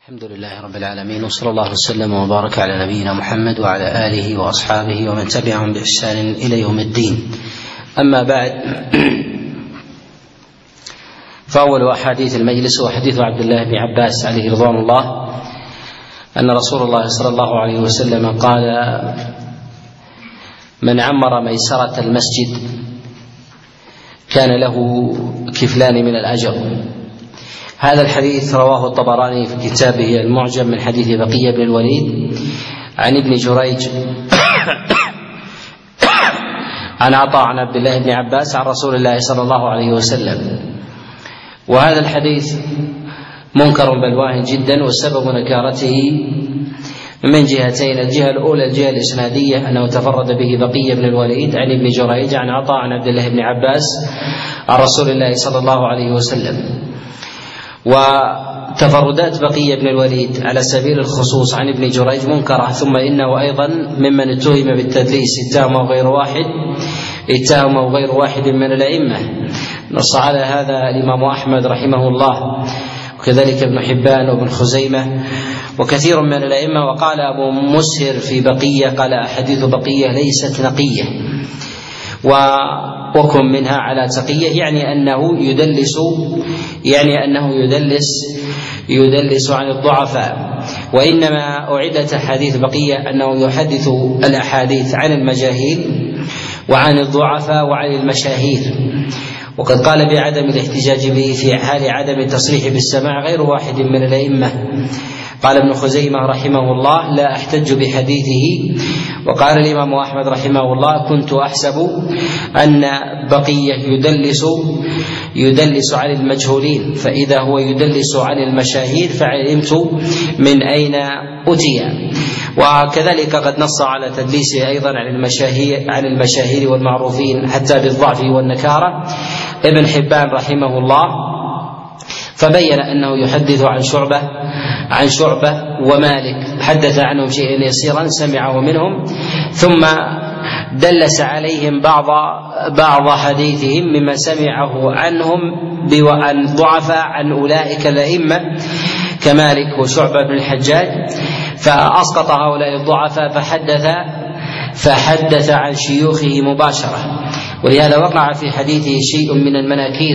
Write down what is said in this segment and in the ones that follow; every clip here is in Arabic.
الحمد لله رب العالمين، وصلى الله وسلم وبارك على نبينا محمد وعلى آله وأصحابه ومن تبعهم بإحسان إلى يوم الدين. أما بعد، فأول أحاديث المجلس هو حديث عبد الله بن عباس عليه رضوان الله أن رسول الله صلى الله عليه وسلم قال: من عمر ميسرة المسجد كان له كفلان من الأجر. هذا الحديث رواه الطبراني في كتابه المعجم من حديث بقية بن الوليد عن ابن جريج عن عطاء عن عبد الله بن عباس عن رسول الله صلى الله عليه وسلم. وهذا الحديث منكر بل واهن جدا، وسبب نكارته من جهتين: الجهة الأولى الجهة الإسنادية أنه تفرد به بقية بن الوليد عن ابن جريج عن عطاء عن عبد الله بن عباس عن رسول الله صلى الله عليه وسلم. وتفردات بقية بن الوليد على سبيل الخصوص عن ابن جريج منكرة، ثم إنه أيضا ممن اتهم بالتدليس اتهمه غير واحد من الأئمة. نص على هذا الإمام أحمد رحمه الله، وكذلك ابن حبان وابن خزيمة وكثير من الأئمة. وقال أبو مسهر في بقية قال: أحاديث بقية ليست نقية، وكن منها على تقية، يعني أنه يدلس عن الضعفاء. وإنما أعدت أحاديث بقية أنه يحدث الأحاديث عن المجاهيل وعن الضعفاء وعن المشاهير. وقد قال بعدم الاحتجاج به في حال عدم التصريح بالسماع غير واحد من الأئمة. قال ابن خزيمة رحمه الله: لا أحتج بحديثه. وقال الإمام أحمد رحمه الله: كنت أحسب أن بقية يدلس عن المجهولين، فإذا هو يدلس عن المشاهير فعلمت من أين أتي. وكذلك قد نص على تدليسه أيضا عن المشاهير والمعروفين حتى بالضعف والنكارة ابن حبان رحمه الله، فبين أنه يحدث عن شعبة ومالك، حدث عنهم شيئا يسيرا سمعه منهم، ثم دلس عليهم بعض حديثهم مما سمعه عنهم عن ضعفاء عن أولئك الأئمة كمالك وشعبة بن الحجاج، فأسقط هؤلاء الضعفاء فحدث عن شيوخه مباشرة. ولهذا وقع في حديثه شيء من المناكير.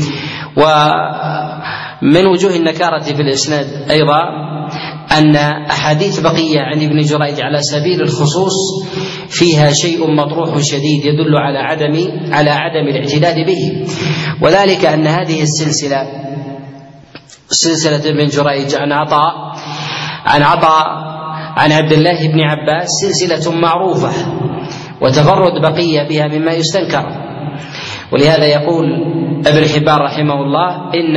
ومن وجوه النكارة في الإسناد أيضا أن أحاديث بقية عن ابن جريج على سبيل الخصوص فيها شيء مطروح شديد يدل على عدم الاعتداد به، وذلك أن هذه سلسلة ابن جريج عن عطاء عن عبد الله بن عباس سلسلة معروفة، وتفرد بقية بها مما يستنكر. ولهذا يقول ابن حبان رحمه الله: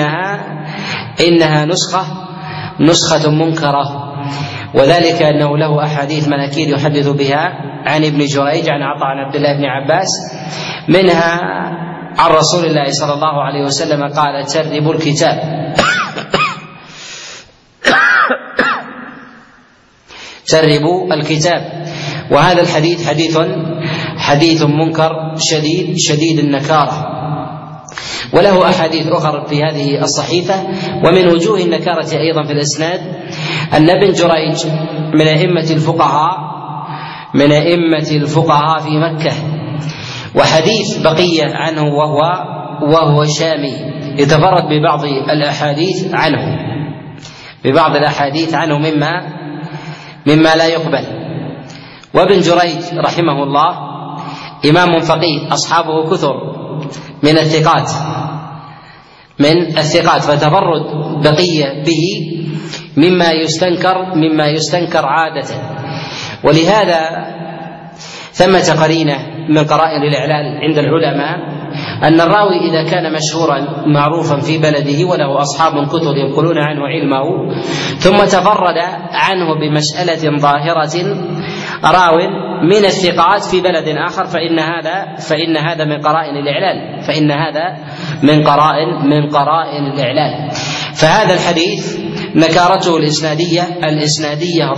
إنها نسخة منكرة، وذلك أنه له أحاديث مناكير يحدث بها عن ابن جريج عن عطاء عن عبد الله بن عباس، منها عن رسول الله صلى الله عليه وسلم قال: تربوا الكتاب. وهذا الحديث حديث منكر شديد النكارة، وله أحاديث أخرى في هذه الصحيفة. ومن وجوه النكارة أيضا في الإسناد أن ابن جريج من أئمة الفقهاء في مكة، وحديث بقية عنه وهو شامي يتفرد ببعض الأحاديث عنه مما لا يقبل. وابن جريج رحمه الله إمام فقيه، أصحابه كثر من الثقات، فتفرد بقية به مما يستنكر عادة. ولهذا ثمة قرينة من قرائن الإعلال عند العلماء أن الراوي إذا كان مشهورا معروفا في بلده وله أصحاب كثر ينقلون عنه علمه، ثم تفرد عنه بمسألة ظاهرة راو من الثقات في بلد آخر، فإن هذا من قرائن الإعلال. فهذا الحديث نكارته الإسنادية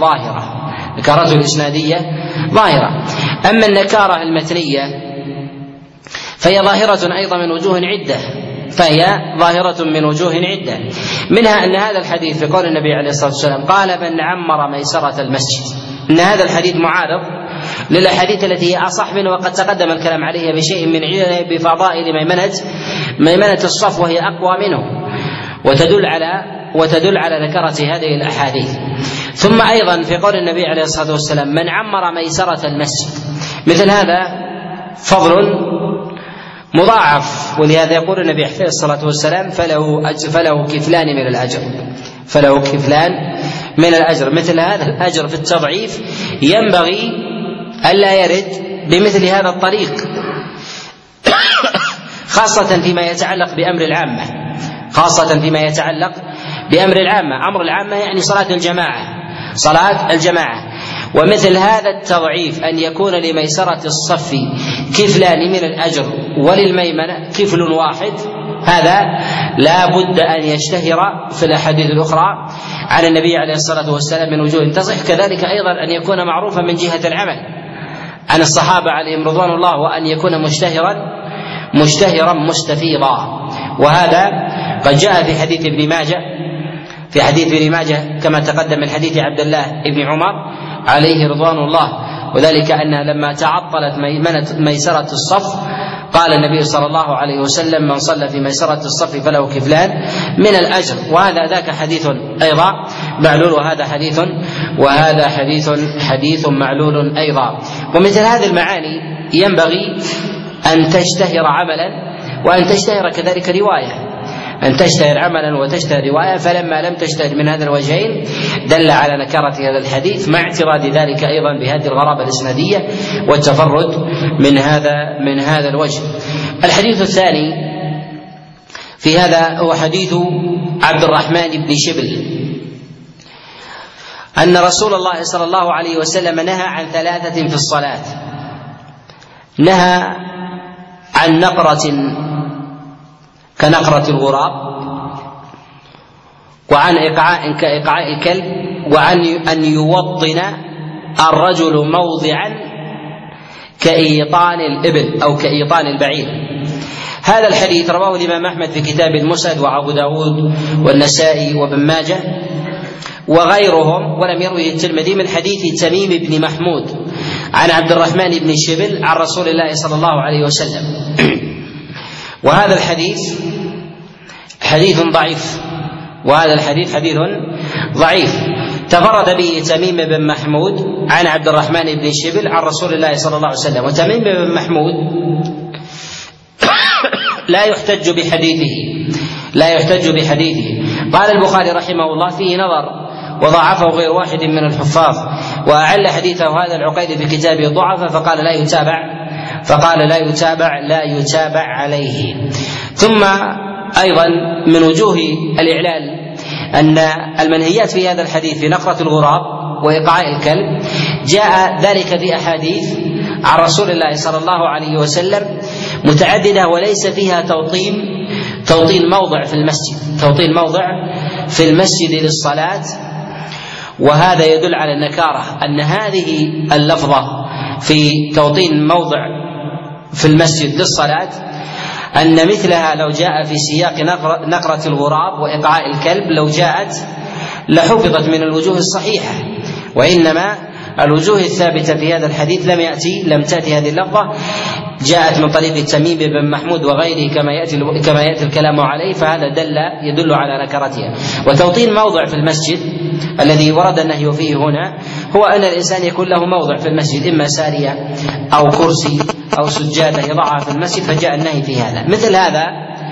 ظاهرة. أما النكارة المتنية فهي ظاهرة أيضا من وجوه عدة. فهي ظاهرة من وجوه عدة، منها أن هذا الحديث في قول النبي عليه الصلاة والسلام قال من عمر ميسرة المسجد، أن هذا الحديث معارض للأحاديث التي هي أصح منه وقد تقدم الكلام عليها بشيء من علله بفضائل ميمنة الصف، وهي أقوى منه وتدل على ذكرة هذه الأحاديث. ثم أيضا في قول النبي عليه الصلاة والسلام من عمر ميسرة المسجد، مثل هذا فضل مضاعف، ولهذا يقول النبي عليه الصلاة والسلام فله كفلان من الأجر، فله كفلان من الأجر. مثل هذا الأجر في التضعيف ينبغي ألا يرد بمثل هذا الطريق، خاصة فيما يتعلق بأمر العامة، خاصة فيما يتعلق بأمر العامة. أمر العامة يعني صلاة الجماعة. ومثل هذا التضعيف أن يكون لميسرة الصف كفلان من الأجر وللميمنة كفل واحد، هذا لا بد أن يشتهر في الأحاديث الأخرى عن النبي عليه الصلاة والسلام من وجوه تصح. كذلك أيضا أن يكون معروفا من جهة العمل عن الصحابة عليهم رضوان الله، وأن يكون مشتهرا مستفيضا. وهذا قد جاء في حديث ابن ماجه كما تقدم من حديث عبد الله بن عمر عليه رضوان الله، وذلك أنها لما تعطلت ميسرة الصف قال النبي صلى الله عليه وسلم من صلى في ميسرة الصف فله كفلان من الأجر. وهذا ذاك حديث أيضا معلول، وهذا حديث معلول أيضا. ومثل هذه المعاني ينبغي أن تشتهر عملا وأن تشتهر كذلك رواية، أن تشتهر عملا وتشتهر رواية. فلما لم تشتهر من هذا الوجهين دل على نكرة هذا الحديث، مع اعتراض ذلك أيضا بهذه الغرابة الإسنادية والتفرد من هذا الوجه. الحديث الثاني في هذا هو حديث عبد الرحمن بن شبل أن رسول الله صلى الله عليه وسلم نهى عن ثلاثة في الصلاة، نهى عن نقرة كنقرة الغراب، وعن إيقاع كإيقاع الكلب، وعن أن يوطن الرجل موضعا كإيطان الإبل أو كإيطان البعير. هذا الحديث رواه الإمام أحمد في كتاب المسند وأبو داود والنسائي وابن ماجه وغيرهم، ولم يروه الترمذي من حديث تميم بن محمود عن عبد الرحمن بن شبل عن رسول الله صلى الله عليه وسلم. وهذا الحديث حديث ضعيف، تفرد به تميم بن محمود عن عبد الرحمن بن شبل عن رسول الله صلى الله عليه وسلم. وتميم بن محمود لا يحتج بحديثه. قال البخاري رحمه الله فيه نظر وضعفه غير واحد من الحفاظ، وأعل حديثه هذا العقيلي في كتابه ضعفه فقال لا يتابع عليه. ثم أيضا من وجوه الإعلال أن المنهيات في هذا الحديث في نقرة الغراب وإيقاع الكلب جاء ذلك في أحاديث عن رسول الله صلى الله عليه وسلم متعددة، وليس فيها توطين موضع في المسجد للصلاة. وهذا يدل على النكارة، أن هذه اللفظة في توطين موضع في المسجد للصلاة أن مثلها لو جاء في سياق نقرة الغراب وإيقاع الكلب لو جاءت لحفظت من الوجوه الصحيحة، وإنما الوجوه الثابتة في هذا الحديث لم تأتي هذه اللفظة، جاءت من طريق تميم بن محمود وغيره كما يأتي الكلام عليه، فهذا يدل على نكرتها. وتوطين موضع في المسجد الذي ورد النهي فيه هنا هو أن الإنسان يكون له موضع في المسجد، إما سارية أو كرسي أو سجادة يضعها في المسجد، فجاء النهي في هذا. مثل هذا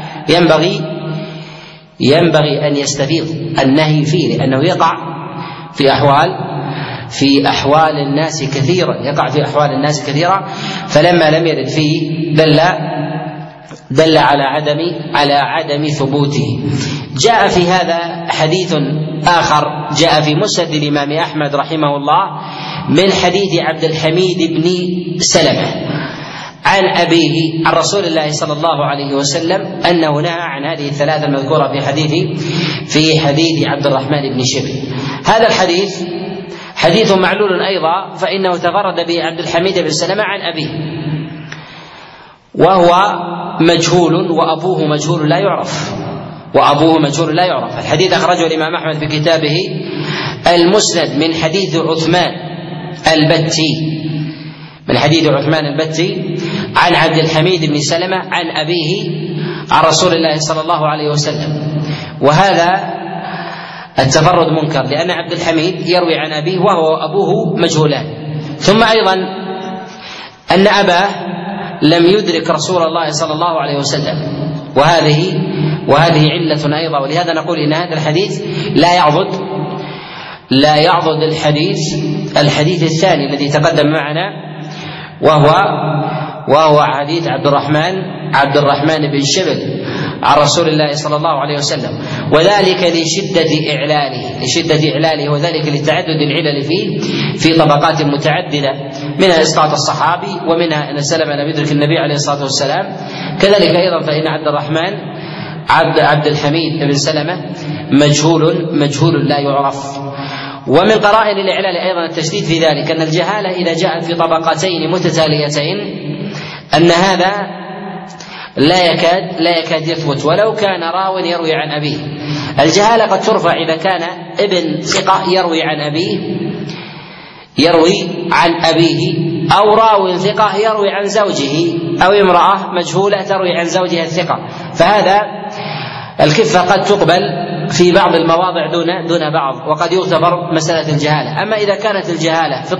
ينبغي أن يستفيض النهي فيه، لأنه يقع في أحوال الناس كثيرا، فلما لم يرد فيه دل على عدم ثبوته. جاء في هذا حديث آخر جاء في مسند الإمام أحمد رحمه الله من حديث عبد الحميد بن سلمة عن أبيه عن رسول الله صلى الله عليه وسلم أنه نهى عن هذه الثلاثة المذكورة في حديث عبد الرحمن بن شبل. هذا الحديث حديث معلول أيضا، فإنه تفرد به عبد الحميد بن سلمة عن أبيه، وهو مجهول وأبوه مجهول لا يعرف. الحديث أخرجه الإمام أحمد في كتابه المسند من حديث عثمان البتي عن عبد الحميد بن سلمة عن أبيه عن رسول الله صلى الله عليه وسلم. وهذا التفرد منكر، لأن عبد الحميد يروي عن أبيه وهو أبوه مجهولان. ثم أيضا أن أباه لم يدرك رسول الله صلى الله عليه وسلم، وهذه علة أيضا. ولهذا نقول إن هذا الحديث لا يعضد الحديث الثاني الذي تقدم معنا، وهو حديث عبد الرحمن بن شبل عن رسول الله صلى الله عليه وسلم، وذلك لشدة إعلاله، وذلك لتعدد العلل فيه في طبقات متعددة، منها إسقاط الصحابي، ومنها أن سلمة لم يدرك النبي عليه الصلاة والسلام. كذلك أيضا فإن عبد الحميد بن سلمة مجهول لا يعرف. ومن قرائن الإعلال أيضا التشديد في ذلك أن الجهالة إذا جاءت في طبقتين متتاليتين أن هذا لا يكاد يثبت ولو كان راو يروي عن أبيه. الجهالة قد ترفع إذا كان ابن ثقة يروي عن أبيه، أو راو ثقة يروي عن زوجه، أو امرأة مجهولة تروي عن زوجها الثقة، فهذا الكفة قد تقبل في بعض المواضع دون بعض، وقد يعتبر مسألة الجهالة. أما إذا كانت الجهالة في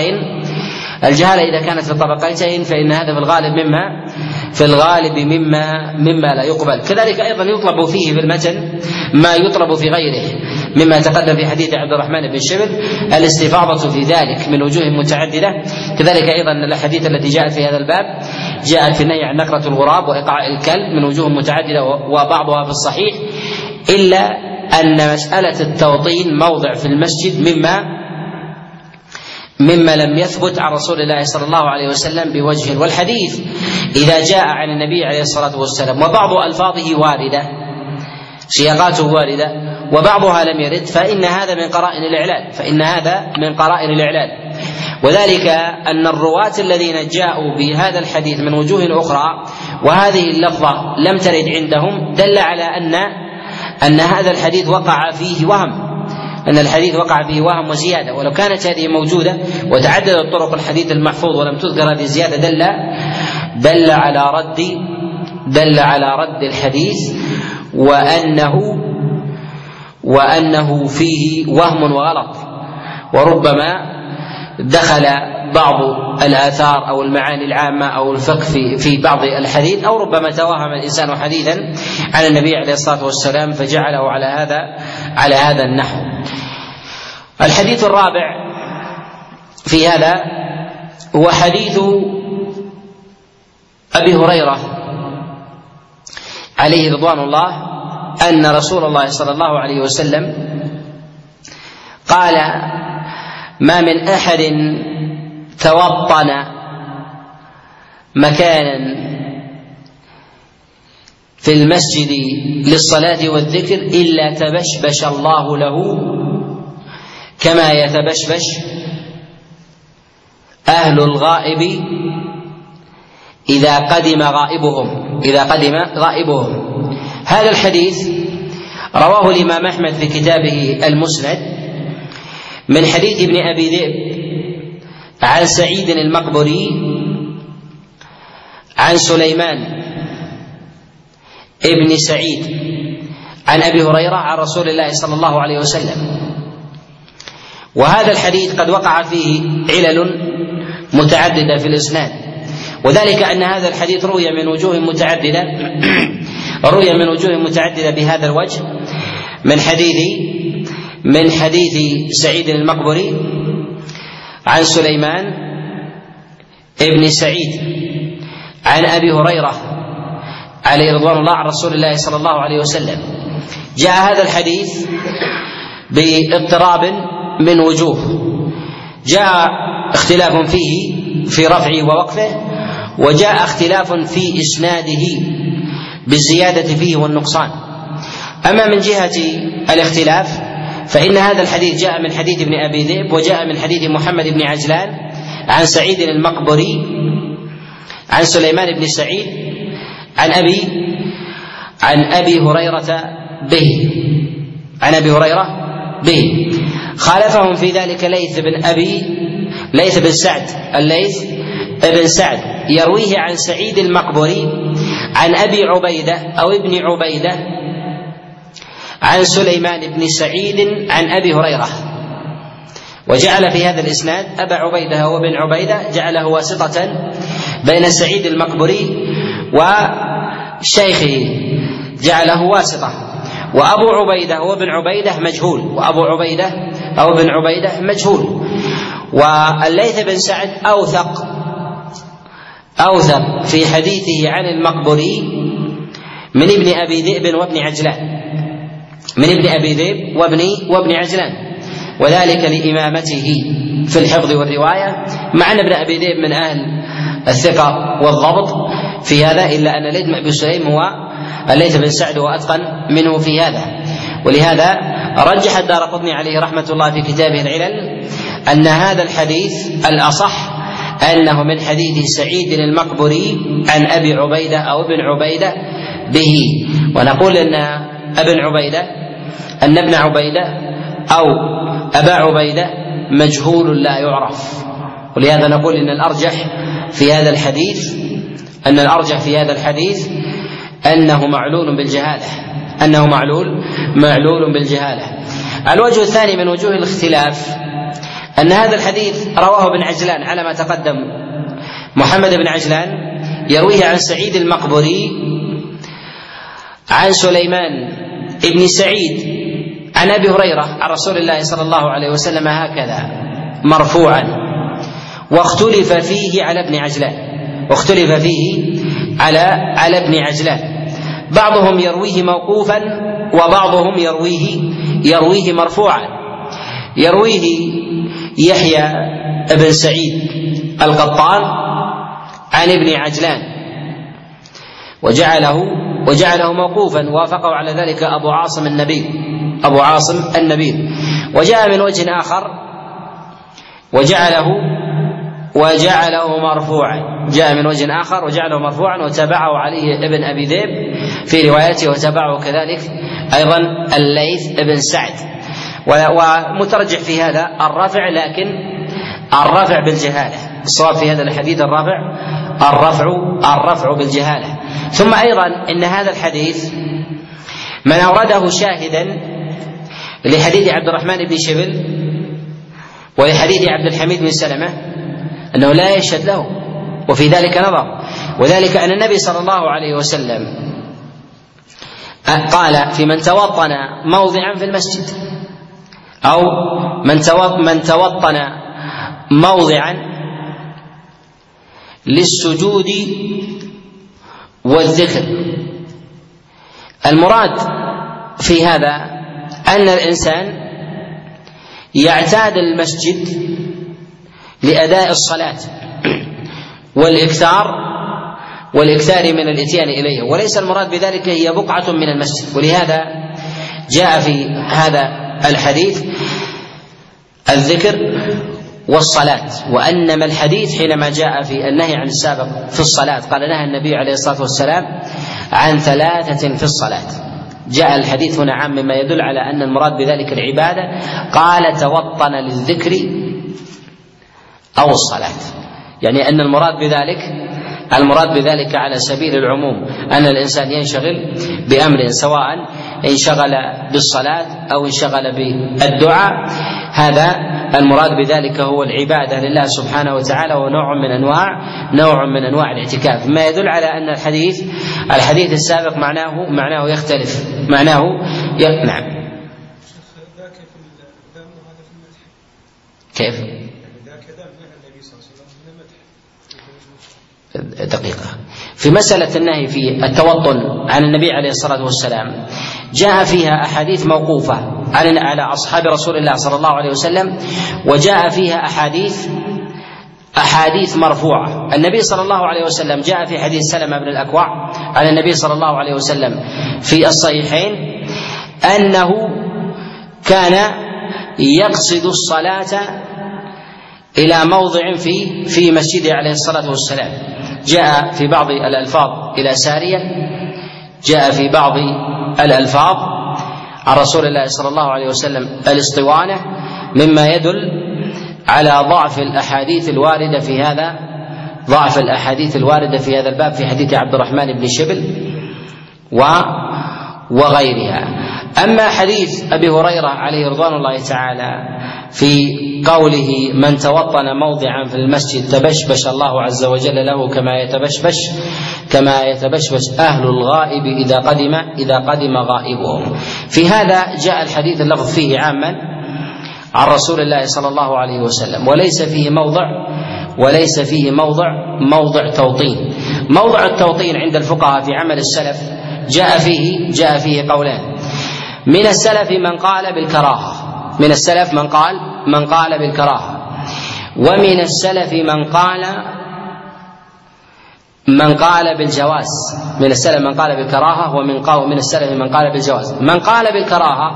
الطبقتين فإن هذا في الغالب مما لا يقبل. كذلك أيضا يطلب فيه في المتن ما يطلب في غيره مما تقدم في حديث عبد الرحمن بن شبل، الاستفاضة في ذلك من وجوه متعددة. كذلك أيضا الأحاديث التي جاءت في هذا الباب جاءت في النهي عن نكرة الغراب وإقعاء الكلب من وجوه متعددة، وبعضها في الصحيح، إلا أن مسألة التوطين موضع في المسجد مما لم يثبت عن رسول الله صلى الله عليه وسلم بوجه. والحديث إذا جاء عن النبي عليه الصلاة والسلام وبعض ألفاظه واردة، سياقاته واردة، وبعضها لم يرد، فإن هذا من قرائن الإعلال. وذلك أن الرواة الذين جاءوا بهذا الحديث من وجوه أخرى وهذه اللفظة لم ترد عندهم دل على أن هذا الحديث وقع فيه وهم وزيادة. ولو كانت هذه موجودة وتعددت طرق الحديث المحفوظ ولم تذكر هذه الزيادة دل على رد الحديث، وأنه فيه وهم وغلط، وربما دخل بعض الآثار أو المعاني العامة أو الفقه في بعض الحديث، أو ربما توهم الإنسان حديثا عن النبي عليه الصلاة والسلام فجعله على هذا النحو. الحديث الرابع في هذا هو حديث أبي هريرة عليه رضوان الله أن رسول الله صلى الله عليه وسلم قال: ما من أحد توطن مكانا في المسجد للصلاة والذكر إلا تبشبش الله له كما يتبشبش أهل الغائب إذا قدم غائبهم. هذا الحديث رواه الإمام أحمد في كتابه المسند من حديث ابن أبي ذئب عن سعيد المقبري عن سليمان ابن سعيد عن أبي هريرة عن رسول الله صلى الله عليه وسلم. وهذا الحديث قد وقع فيه علل متعددة في الإسناد، وذلك أن هذا الحديث روي من وجوه متعددة بهذا الوجه من حديث سعيد المقبري عن سليمان ابن سعيد عن أبي هريرة عليه رضوان الله عن رسول الله صلى الله عليه وسلم. جاء هذا الحديث باضطراب من وجوه، جاء اختلاف فيه في رفعه ووقفه، وجاء اختلاف في إسناده بالزيادة فيه والنقصان. أما من جهة الاختلاف فإن هذا الحديث جاء من حديث ابن أبي ذئب، وجاء من حديث محمد بن عجلان عن سعيد المقبري عن سليمان بن سعيد عن أبي هريرة به خالفهم في ذلك ليث بن سعد يرويه عن سعيد المقبري عن أبي عبيدة أو ابن عبيدة عن سليمان بن سعيد عن أبي هريرة، وجعل في هذا الإسناد أبا عبيدة وابن عبيدة جعله واسطة بين سعيد المقبري وشيخه، جعله واسطة، وأبو عبيدة وابن عبيدة مجهول، والليث بن سعد أوثق في حديثه عن المقبري من ابن أبي ذئب وابن عجلان، وذلك لإمامته في الحفظ والرواية، مع أن ابن أبي ذئب من أهل الثقة والضبط في هذا، إلا أن الليث بن أبي سليم هو الليث بن سعد وأتقن منه في هذا. ولهذا رجح الدارقطني عليه رحمة الله في كتابه العلل أن هذا الحديث الأصح أنه من حديث سعيد المقبري عن أبي عبيدة أو ابن عبيدة به، ونقول أن ابن عبيدة أو أبا عبيدة مجهول لا يعرف، ولهذا نقول أن الأرجح في هذا الحديث أنه معلول بالجهالة. الوجه الثاني من وجوه الاختلاف أن هذا الحديث رواه ابن عجلان على ما تقدم، محمد بن عجلان يرويه عن سعيد المقبري عن سليمان بن سعيد عن أبي هريرة عن رسول الله صلى الله عليه وسلم هكذا مرفوعا، واختلف فيه على ابن عجلان، بعضهم يرويه موقوفا وبعضهم يرويه مرفوعا. يرويه يحيى بن سعيد القطان عن ابن عجلان وجعله موقوفا، وافقه على ذلك أبو عاصم النبيل، وجاء من وجه آخر وجعله مرفوعا، وتابعه عليه ابن أبي ذئب في روايته، وتابعه كذلك أيضا الليث بن سعد، ومترجح في هذا الرفع، لكن الرفع بالجهالة، الصواب في هذا الحديث الرفع بالجهالة. ثم أيضا إن هذا الحديث من أورده شاهدا لحديث عبد الرحمن بن شبل ولحديث عبد الحميد بن سلمة أنه لا يشهد له، وفي ذلك نظر، وذلك أن النبي صلى الله عليه وسلم قال في من توطن موضعا في المسجد، أو من توطن موضعا للسجود والذكر. المراد في هذا أن الإنسان يعتاد المسجد لأداء الصلاة والإكثار من الإتيان إليه، وليس المراد بذلك هي بقعة من المسجد. ولهذا جاء في هذا الحديث الذكر والصلاة، وأنما الحديث حينما جاء في النهي عن السابق في الصلاة قال نهى النبي عليه الصلاة والسلام عن 3 في الصلاة، جاء الحديث هنا عام مما يدل على أن المراد بذلك العبادة، قال توطن للذكر أو الصلاة، يعني أن المراد بذلك على سبيل العموم أن الإنسان ينشغل بأمر، سواء انشغل بالصلاة أو انشغل بالدعاء، هذا المراد بذلك هو العبادة لله سبحانه وتعالى، ونوع من أنواع الاعتكاف، ما يدل على أن الحديث السابق معناه يختلف، نعم. كيف؟ دقيقة في مسألة النهي في التوطن عن النبي عليه الصلاة والسلام جاء فيها أحاديث موقوفة على أصحاب رسول الله صلى الله عليه وسلم، وجاء فيها أحاديث مرفوعة. النبي صلى الله عليه وسلم جاء في حديث سلمة بن الأكوع عن النبي صلى الله عليه وسلم في الصحيحين أنه كان يقصد الصلاة إلى موضع في مسجده عليه الصلاة والسلام، جاء في بعض الألفاظ إلى سارية، جاء في بعض الألفاظ عن رسول الله صلى الله عليه وسلم الاسطوانة، مما يدل على ضعف الأحاديث الواردة في هذا الباب في حديث عبد الرحمن بن شبل وغيرها. أما حديث أبي هريرة عليه رضوان الله تعالى في قوله: من توطن موضعا في المسجد تبشبش الله عز وجل له كما يتبشبش أهل الغائب إذا قدم غائبهم، في هذا جاء الحديث اللفظ فيه عاما عن رسول الله صلى الله عليه وسلم، وليس فيه موضع توطين. موضع التوطين عند الفقهاء في عمل السلف جاء فيه قولان: من السلف من قال بالكراهة، ومن السلف من قال بالجواز. من السلف من قال بالكراهة، ومن السلف من قال بالجواز. من قال بالكراهة،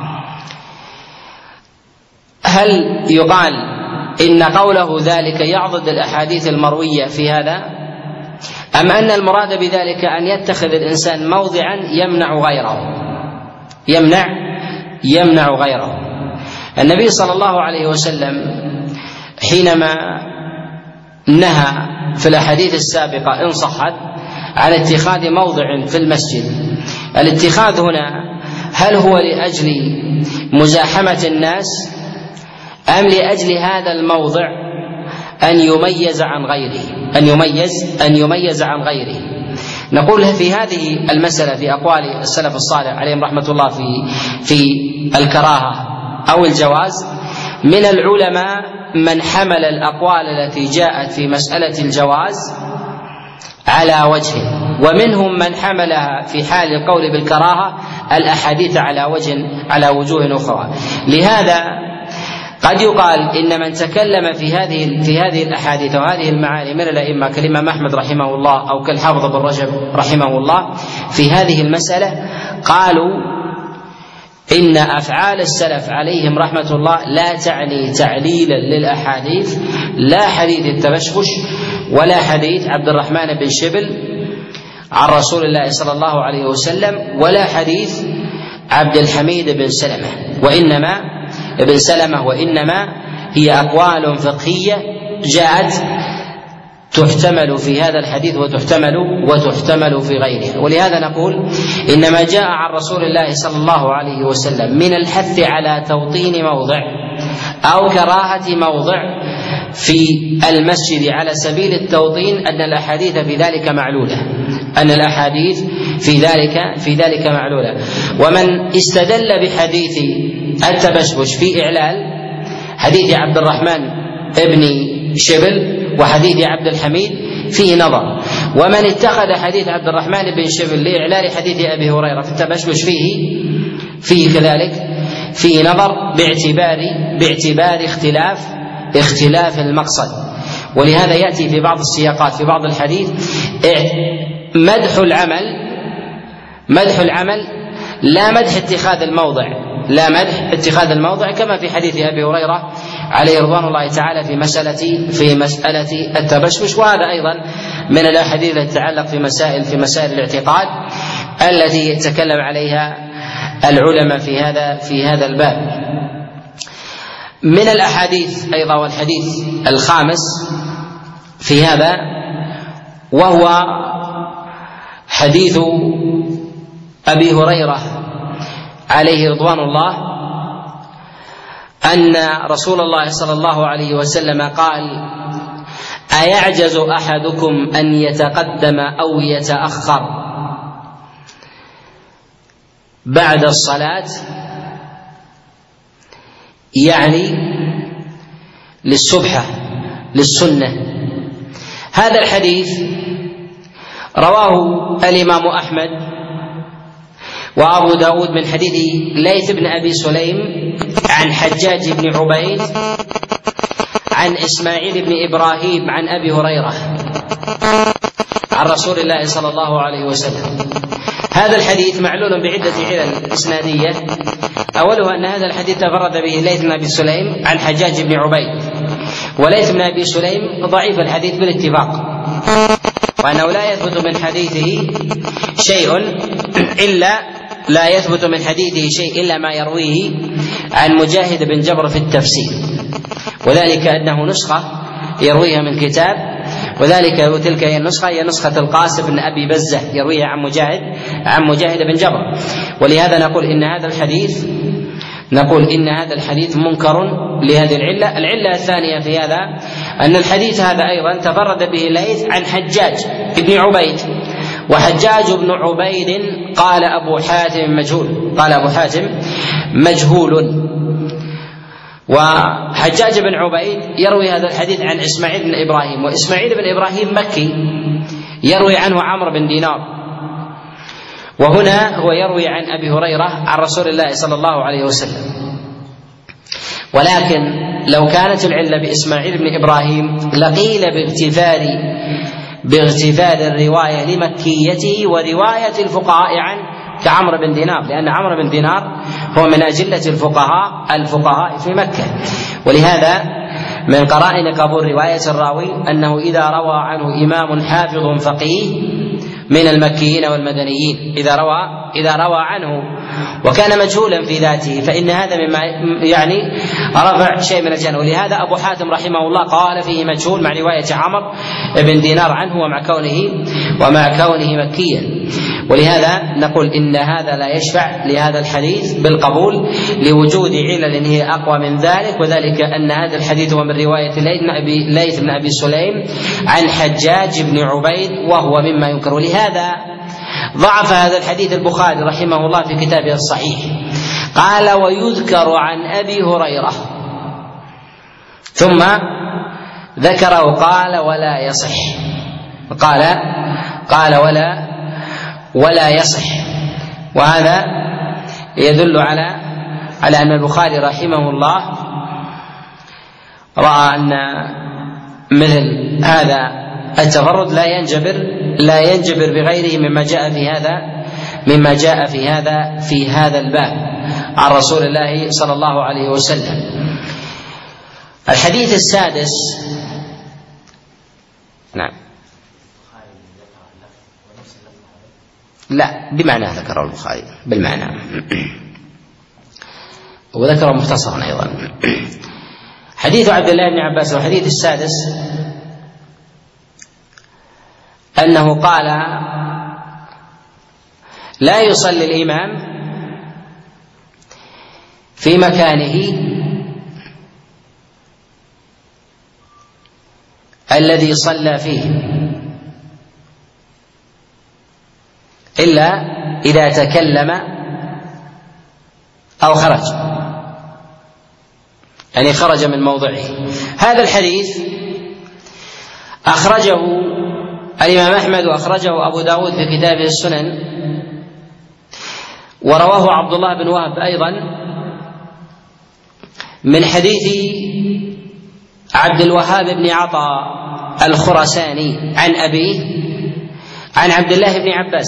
هل يقال إن قوله ذلك يعضد الأحاديث المروية في هذا، أم أن المراد بذلك أن يتخذ الإنسان موضعا يمنع غيره؟ النبي صلى الله عليه وسلم حينما نهى في الأحاديث السابقة إن صحت عن اتخاذ موضع في المسجد، الاتخاذ هنا هل هو لأجل مزاحمة الناس، أم لأجل هذا الموضع أن يميز عن غيره؟ نقول في هذه المسألة في أقوال السلف الصالح عليهم رحمة الله في الكراهة أو الجواز، من العلماء من حمل الأقوال التي جاءت في مسألة الجواز على وجه، ومنهم من حملها في حال القول بالكراهة الأحاديث على وجوه أخرى. لهذا قد يقال إن من تكلم في هذه الأحاديث وهذه المعاني من الأئمة كالإمام أحمد رحمه الله أو كالحافظ بن رجب رحمه الله في هذه المسألة، قالوا إن أفعال السلف عليهم رحمة الله لا تعني تعليلا للأحاديث، لا حديث التبشبش ولا حديث عبد الرحمن بن شبل عن رسول الله صلى الله عليه وسلم، ولا حديث عبد الحميد بن سلمة، وإنما هي أقوال فقهية جاءت تحتمل في هذا الحديث وتحتمل في غيره. ولهذا نقول إنما جاء عن رسول الله صلى الله عليه وسلم من الحث على توطين موضع أو كراهة موضع في المسجد على سبيل التوطين أن الأحاديث في ذلك معلولة. ومن استدل بحديث التبشبش في إعلال حديث عبد الرحمن ابن شبل وحديث عبد الحميد فيه نظر، ومن اتخذ حديث عبد الرحمن بن شبل لإعلال حديث أبي هريرة في التبشبش فيه كذلك فيه نظر باعتبار اختلاف المقصد. ولهذا يأتي في بعض السياقات في بعض الحديث مدح العمل لا مدح اتخاذ الموضع كما في حديث أبي هريرة عليه رضوان الله تعالى في مسألة التبشبش. وهذا أيضا من الأحاديث التي تتعلق في مسائل الاعتقاد التي يتكلم عليها العلماء في هذا الباب. من الأحاديث أيضا والحديث الخامس في هذا وهو حديث أبي هريرة عليه رضوان الله أن رسول الله صلى الله عليه وسلم قال: أيعجز أحدكم أن يتقدم أو يتأخر بعد الصلاة، يعني للسنة. هذا الحديث رواه الإمام أحمد وأبو داود من حديث ليث بن أبي سليم عن حجاج بن عبيد عن إسماعيل بن إبراهيم عن أبي هريرة عن رسول الله صلى الله عليه وسلم. هذا الحديث معلول بعدة علل إسنادية، أولها أن هذا الحديث تفرد به ليث بن أبي سليم عن حجاج بن عبيد، وليث بن أبي سليم ضعيف الحديث بالاتفاق، وأنه لا يثبت من حديثه شيء إلا ما يرويه عن مجاهد بن جبر في التفسير، وذلك أنه نسخة يرويها من كتاب، وذلك تلك هي النسخة هي نسخة القاسم بن أبي بزة يرويها عن مجاهد بن جبر. ولهذا نقول إن هذا الحديث منكر لهذه العلة الثانية في هذا أن الحديث هذا أيضا تفرد به الليث عن حجاج بن عبيد، وحجاج بن عبيد قال أبو حاتم مجهول. وحجاج بن عبيد يروي هذا الحديث عن إسماعيل بن إبراهيم، وإسماعيل بن إبراهيم مكي يروي عنه عمرو بن دينار، وهنا هو يروي عن أبي هريرة عن رسول الله صلى الله عليه وسلم. ولكن لو كانت العلة بإسماعيل بن إبراهيم لقيل باغتفال الرواية لمكيته ورواية الفقهاء عنه كعمرو بن دينار، لأن عمرو بن دينار هو من أجلة الفقهاء في مكة. ولهذا من قرائن قبول رواية الراوي أنه إذا روى عنه إمام حافظ فقيه من المكيين والمدنيين، إذا روى عنه وكان مجهولا في ذاته فإن هذا مما رفع شيء من الجنة. ولهذا أبو حاتم رحمه الله قال فيه مجهول مع رواية عمرو بن دينار عنه ومع كونه مكيا. ولهذا نقول إن هذا لا يشفع لهذا الحديث بالقبول لوجود علل هي أقوى من ذلك، وذلك أن هذا الحديث هو من رواية ليث بن أبي سليم عن حجاج بن عبيد وهو مما ينكر. ولهذا ضعف هذا الحديث البخاري رحمه الله في كتابه الصحيح، قال ويذكر عن أبي هريرة، ثم ذكره قال ولا يصح، قال ولا يصح. وهذا يدل على أن البخاري رحمه الله رأى أن مثل هذا التفرد لا ينجبر بغيره مما جاء في هذا الباب عن رسول الله صلى الله عليه وسلم. الحديث السادس. نعم. لا، بمعنى ذكره البخاري بالمعنى، وذكره مختصرا أيضا. حديث عبد الله بن عباس والحديث السادس أنه قال لا يصلي الإمام في مكانه الذي صلى فيه إلا إذا تكلم أو خرج، يعني خرج من موضعه. هذا الحديث أخرجه الإمام أحمد وأخرجه أبو داود في كتابه السنن، ورواه عبد الله بن وهب أيضا من حديث عبد الوهاب بن عطاء الخراساني عن أبيه عن عبد الله بن عباس.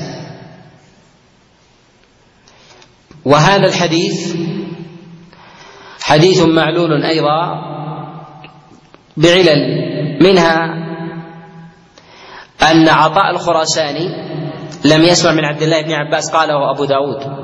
وهذا الحديث حديث معلول أيضا بعلل، منها أن عطاء الخراساني لم يسمع من عبد الله بن عباس، قاله أبو داود.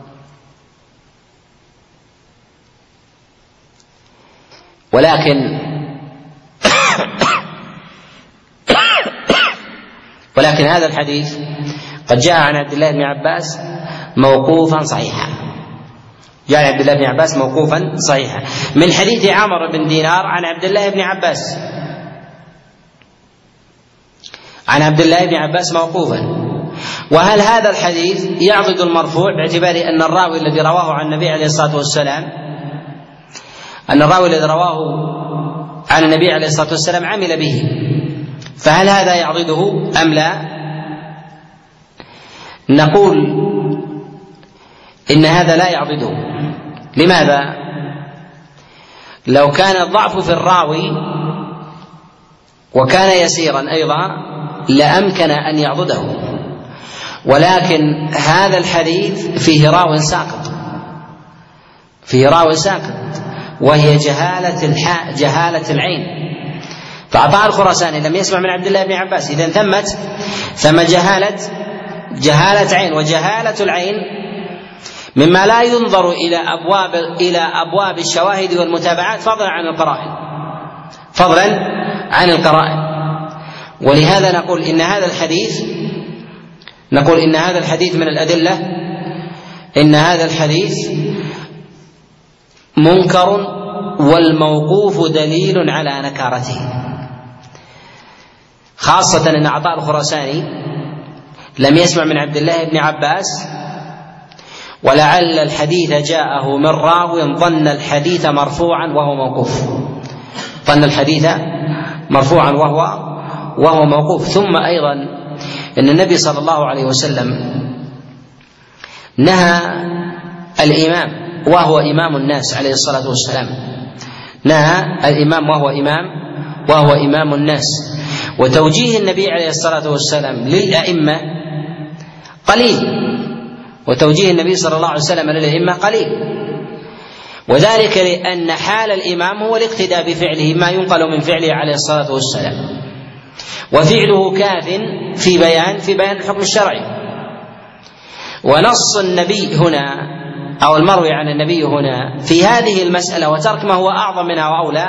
ولكن هذا الحديث قد جاء عن عبد الله بن عباس موقوفا صحيحا، جاء عن عبد الله بن عباس موقوفا صحيحا من حديث عمرو بن دينار عن عبد الله بن عباس، عن عبد الله بن عباس موقوفا. وهل هذا الحديث يعضد المرفوع باعتبار أن الراوي الذي رواه عن النبي عليه الصلاة والسلام عن النبي عليه الصلاة والسلام عمل به، فهل هذا يعضده أم لا؟ نقول إن هذا لا يعضده. لماذا؟ لو كان الضعف في الراوي وكان يسيرا أيضا لأمكن أن يعضده، ولكن هذا الحديث فيه راو ساقط وهي جهالة العين، فعطاء الخراساني لم يسمع من عبد الله بن عباس، إذن ثم جهالة عين، وجهالة العين مما لا ينظر إلى أبواب الشواهد والمتابعات فضلا عن القرائن. ولهذا نقول إن هذا الحديث من الأدلة، إن هذا الحديث منكر، والموقوف دليل على نكارته، خاصة أن عطاء الخراساني لم يسمع من عبد الله بن عباس، ولعل الحديث جاءه من راو ظن الحديث مرفوعا وهو موقوف. ثم أيضا أن النبي صلى الله عليه وسلم نهى الإمام وهو إمام الناس عليه الصلاة والسلام، نهى الإمام وهو إمام الناس. وتوجيه النبي عليه الصلاة والسلام للأئمة قليل، وتوجيه النبي صلى الله عليه وسلم للأئمة قليل، وذلك لأن حال الإمام هو الاقتداء بفعله ما ينقل من فعله عليه الصلاة والسلام، وفعله كاف في بيان الحكم الشرعي. ونص النبي هنا أو المروي عن النبي هنا في هذه المسألة وترك ما هو أعظم منها وأولى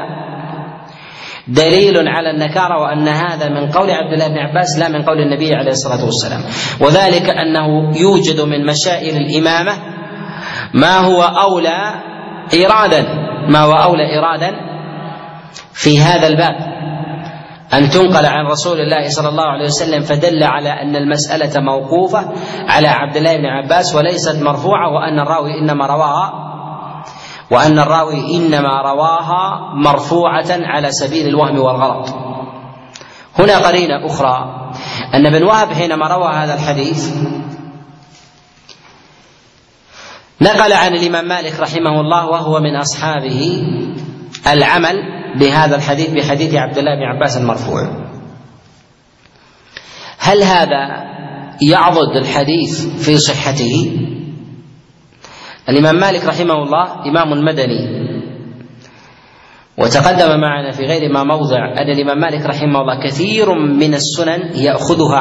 دليل على النكارة، وأن هذا من قول عبد الله بن عباس لا من قول النبي عليه الصلاة والسلام، وذلك أنه يوجد من مسائل الإمامة ما هو أولى إرادا في هذا الباب أن تنقل عن رسول الله صلى الله عليه وسلم، فدل على أن المسألة موقوفة على عبد الله بن عباس وليست مرفوعة، وأن الراوي إنما رواها مرفوعة على سبيل الوهم والغلط. هنا قرينة أخرى، أن ابن وهب حينما روى هذا الحديث نقل عن الإمام مالك رحمه الله وهو من أصحابه العمل بهذا الحديث بحديث عبد الله بن عباس المرفوع. هل هذا يعضد الحديث في صحته؟ الإمام مالك رحمه الله إمام مدني، وتقدم معنا في غير ما موضع أن الإمام مالك رحمه الله كثير من السنن يأخذها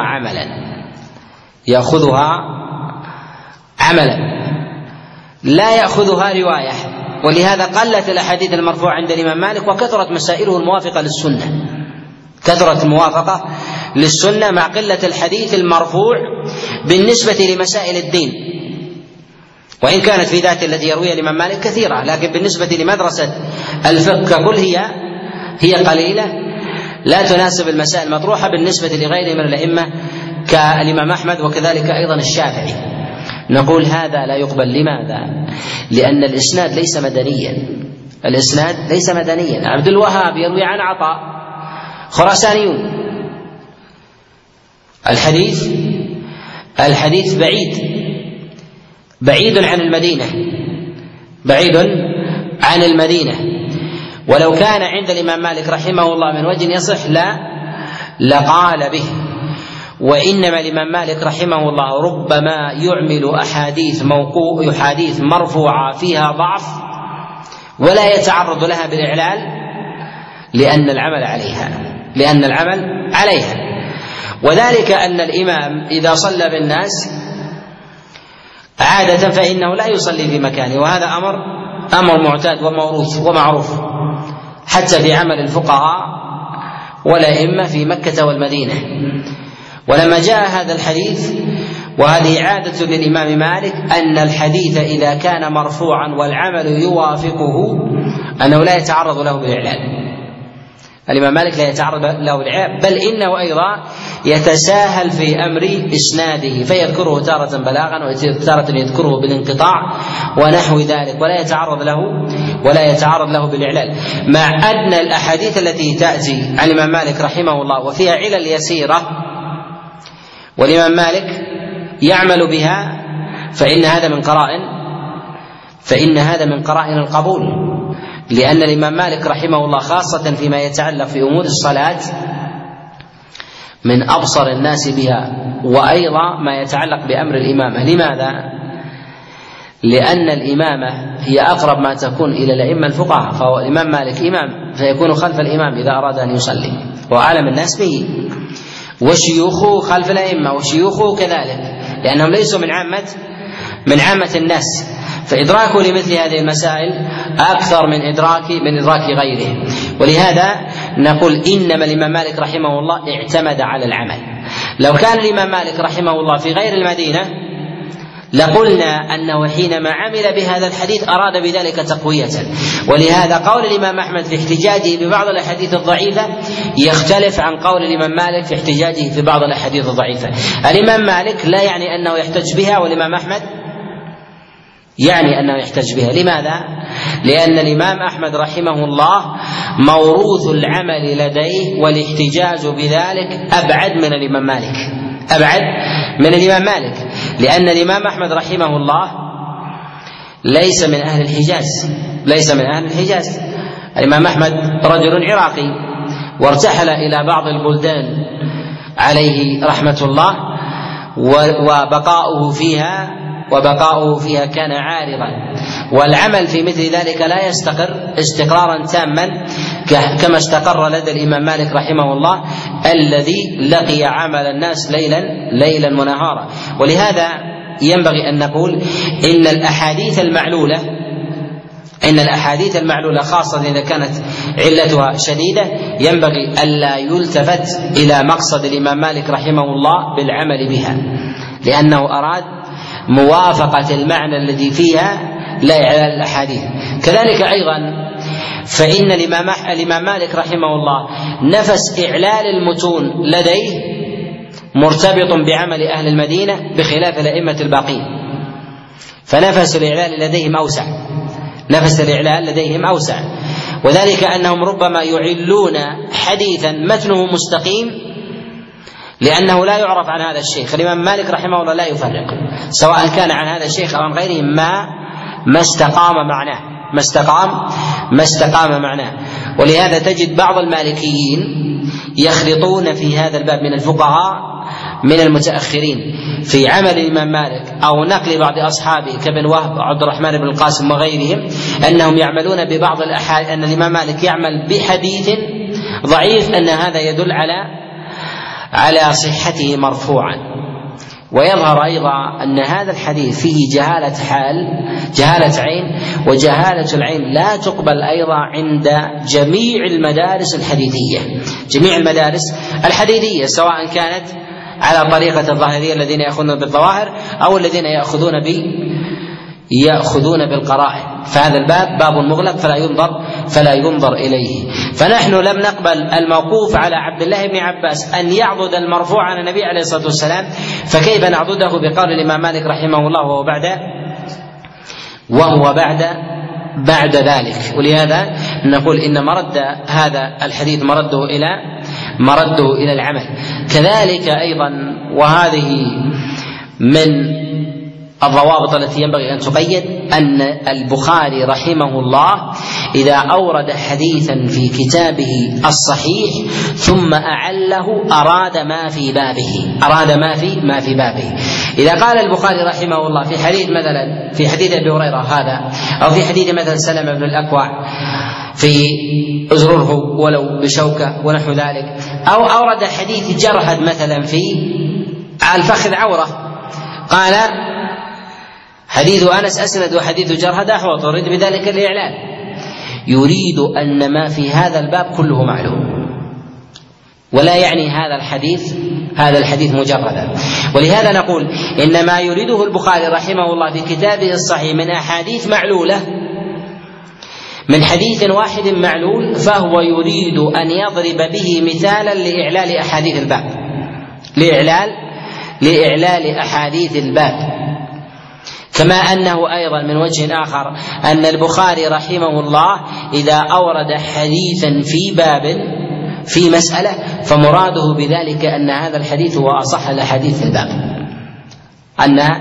عملا لا يأخذها رواية، ولهذا قلت الأحاديث المرفوعة عند الإمام مالك، وكثرت مسائله الموافقة للسنة، كثرت الموافقة للسنة مع قلة الحديث المرفوع بالنسبة لمسائل الدين، وإن كانت في ذات التي يرويها الإمام مالك كثيرة، لكن بالنسبة لمدرسة الفقه ككل هي قليلة، لا تناسب المسائل المطروحة بالنسبة لغيره من الأئمة كالإمام أحمد وكذلك أيضا الشافعي. نقول هذا لا يقبل. لماذا؟ لأن الإسناد ليس مدنيا. عبد الوهاب يروي عن عطاء، خراسانيون. الحديث بعيد عن المدينة، ولو كان عند الإمام مالك رحمه الله من وجه يصح لقال به، وإنما الإمام مالك رحمه الله ربما يعمل أحاديث مرفوعة فيها ضعف ولا يتعرض لها بالإعلال لأن العمل عليها. وذلك أن الإمام إذا صلى بالناس عادة فإنه لا يصلي في مكانه، وهذا أمر معتاد وموروث ومعروف حتى في عمل الفقهاء والأئمة في مكة والمدينة. ولما جاء هذا الحديث، وهذه عادة للإمام مالك، أن الحديث إذا كان مرفوعا والعمل يوافقه أنه لا يتعرض له بالإعلان. الإمام مالك لا يتعرض له بالإعلان، بل إنه أيضا يتساهل في أمر إسناده، فيذكره تارة بلاغا وتارة يذكره بالانقطاع ونحو ذلك، ولا يتعرض له بالإعلان، مع أن الأحاديث التي تأتي عن الإمام مالك رحمه الله وفيها علل يسيرة والإمام مالك يعمل بها، فإن هذا من قرائن القبول، لأن الإمام مالك رحمه الله خاصة فيما يتعلق في أمور الصلاة من أبصر الناس بها، وأيضا ما يتعلق بأمر الإمامة. لماذا؟ لأن الإمامة هي أقرب ما تكون إلى الأئمة الفقهاء، فهو الإمام مالك إمام فيكون خلف الإمام إذا أراد أن يصلي، وأعلم الناس به، وشيوخه خلف الأئمة وشيوخه كذلك، لأنهم ليسوا من عامة الناس، فإدراكه لمثل هذه المسائل أكثر من إدراك غيره. ولهذا نقول إنما الإمام مالك رحمه الله اعتمد على العمل. لو كان الإمام مالك رحمه الله في غير المدينة لقلنا أنه حينما عمل بهذا الحديث أراد بذلك تقوية. ولهذا قول الإمام أحمد في احتجاجه ببعض الأحاديث الضعيفة يختلف عن قول الإمام مالك في احتجاجه في بعض الأحاديث الضعيفة. الإمام مالك لا يعني أنه يحتج بها، والإمام أحمد يعني أنه يحتج بها. لماذا؟ لأن الإمام أحمد رحمه الله موروث العمل لديه والاحتجاج بذلك أبعد من الإمام مالك، لأن الإمام أحمد رحمه الله ليس من أهل الحجاز. الإمام أحمد رجل عراقي وارتحل إلى بعض البلدان عليه رحمة الله، وبقاؤه فيها كان عارضا، والعمل في مثل ذلك لا يستقر استقرارا تاما كما استقر لدى الإمام مالك رحمه الله الذي لقي عمل الناس ليلا ونهارا. ولهذا ينبغي أن نقول إن الأحاديث المعلولة خاصة إذا كانت علتها شديدة ينبغي ألا يلتفت إلى مقصد الإمام مالك رحمه الله بالعمل بها، لأنه أراد موافقة المعنى الذي فيها لا إعلال الأحاديث. كذلك أيضا فإن الإمام مالك رحمه الله نفس إعلال المتون لديه مرتبط بعمل أهل المدينة بخلاف الأئمة الباقين، فنفس الإعلال لديهم أوسع، وذلك أنهم ربما يعلون حديثا متنه مستقيم لأنه لا يعرف عن هذا الشيخ. الإمام مالك رحمه الله لا يفرق سواء كان عن هذا الشيخ أو عن غيره ما استقام معناه. ولهذا تجد بعض المالكيين يخلطون في هذا الباب من الفقهاء من المتأخرين في عمل الإمام مالك أو نقل بعض أصحابه كابن وهب وعبد الرحمن بن القاسم وغيرهم أنهم يعملون ببعض الأحاديث، أن الإمام مالك يعمل بحديث ضعيف أن هذا يدل على صحته مرفوعا. ويظهر أيضا أن هذا الحديث فيه جهالة عين، وجهالة العين لا تقبل أيضا عند جميع المدارس الحديثية سواء كانت على طريقة الظاهرية الذين يأخذون بالظواهر أو الذين يأخذون بالقرائن. فهذا الباب باب مغلق فلا ينظر إليه. فنحن لم نقبل الموقوف على عبد الله بن عباس أن يعضد المرفوع عن النبي عليه الصلاة والسلام، فكيف نعضده بقول الإمام مالك رحمه الله وهو بعد ذلك؟ ولهذا نقول إن مرد هذا الحديث مرده إلى العمل. كذلك أيضا وهذه من الضوابط التي ينبغي أن تقيد أن البخاري رحمه الله إذا أورد حديثا في كتابه الصحيح ثم أعله أراد ما في بابه. إذا قال البخاري رحمه الله في حديث مثلا في حديث أبي هريرة هذا، أو في حديث مثلا سلمة بن الأكوع في أزرره ولو بشوكة ونحو ذلك، أو أورد حديث جرهد مثلا في الفخذ عورة، قال حديث أنس أسند وحديث جرهد أحوط، يريد بذلك الإعلان، يريد أن ما في هذا الباب كله معلوم، ولا يعني هذا الحديث مجردا. ولهذا نقول إن ما يريده البخاري رحمه الله في كتابه الصحيح من أحاديث معلولة، من حديث واحد معلول، فهو يريد أن يضرب به مثالا لإعلال أحاديث الباب، لإعلال أحاديث الباب. كما أنه أيضا من وجه آخر أن البخاري رحمه الله إذا أورد حديثا في باب في مسألة فمراده بذلك أن هذا الحديث هو أصح الأحاديث في الباب، أنه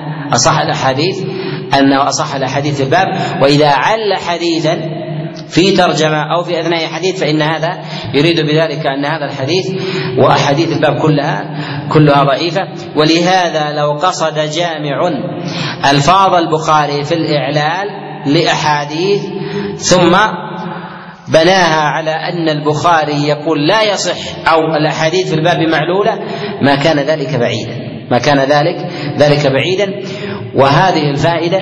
أصح الأحاديث في الباب. وإذا عل حديثا في ترجمة أو في أثناء حديث فإن هذا يريد بذلك أن هذا الحديث وأحاديث الباب كلها ضعيفة. ولهذا لو قصد جامع ألفاظ البخاري في الإعلال لأحاديث ثم بناها على أن البخاري يقول لا يصح أو الأحاديث في الباب معلولة ما كان ذلك بعيدا. وهذه الفائدة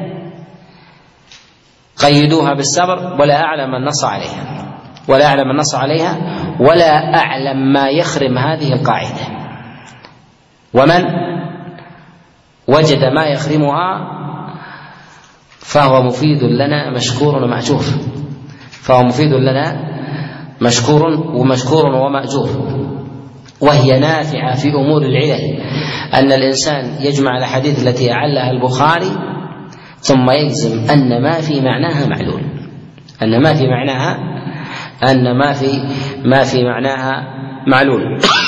قيدوها بالصبر، ولا أعلم من نص عليها ولا أعلم ما يخرم هذه القاعدة. ومن وجد ما يخرمها فهو مفيد لنا مشكور ومأجور. وهي نافعة في أمور العلل، أن الإنسان يجمع الأحاديث التي أعلها البخاري ثم يجزم أن ما في معناها معلول.